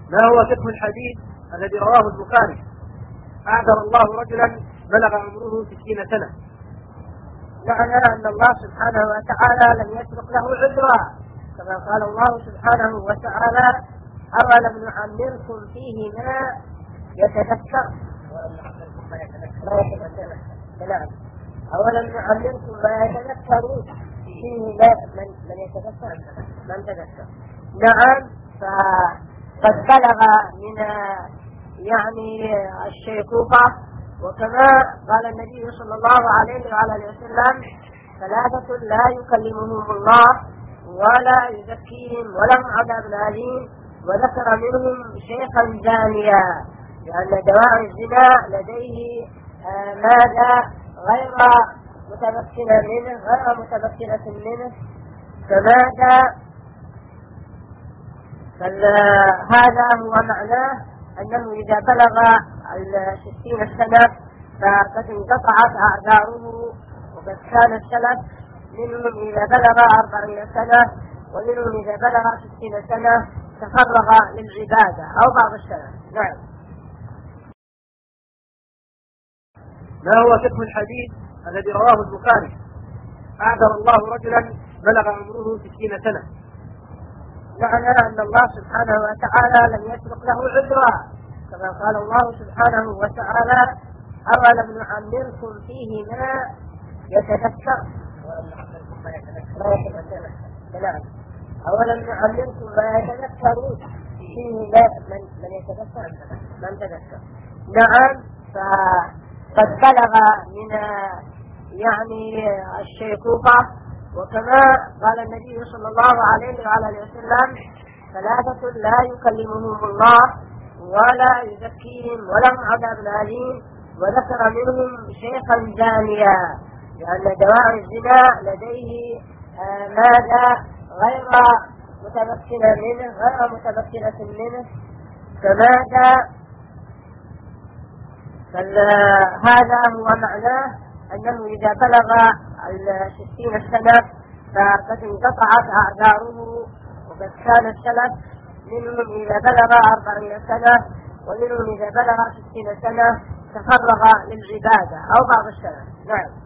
ما هو فقه الحديث الذي رواه البخاري: أعذر الله رجلا بلغ عمره 60 سنة؟ معنى أن الله سبحانه وتعالى لم يترك له عذرا، كما قال الله سبحانه وتعالى: أولم نعمركم فيه ما يتذكر نعم، أولم نعمركم ما يتذكر فيه من يتذكر من تذكر. نعم، فقد بلغ من الشيخوخة، وكما قال النبي صلى الله عليه وعلى وسلم: ثلاثة لا يكلمهم الله ولا يزكيهم ولهم عذاب أليم، وذكر منهم شيخا زانيا، لأن دواء الزنا لديه ماذا غير متمكنة منه فماذا. هذا هو معناه أنه إذا بلغ 60 سنة فقد انقطعت أعذاره، وقد كان السلف منهم إذا بلغ 40 سنة، ومنهم إذا بلغ 60 سنة تفرغ للعبادة أو بعض السلف. نعم. ما هو فقه الحديث الذي رواه البخاري: أعذر الله رجلا بلغ عمره 60 سنة؟ معنى أن الله سبحانه وتعالى لم يترك له عذرا، كما قال الله سبحانه وتعالى: أولم نعمركم فيه ما يتذكر نعم، أولم نعمركم ما يتذكر فيه من تذكر. نعم، فقد بلغ من الشيخوخة، وكما قال النبي صلى الله عليه وعلى وسلم: ثلاثة لا يكلمهم الله ولا يزكيهم ولهم عذاب أليم، وذكر منهم شيخا زانيا، لأن دواء الزنا لديه ماذا غير متمكنة منه فماذا. هذا هو معناه أنه إذا بلغ 60 سنة فقد انقطعت أعذاره، وقد كان السلف منهم إذا بلغ 40 سنة، ومنهم إذا بلغ 60 سنة تفرغ للعبادة أو بعض السلف. نعم.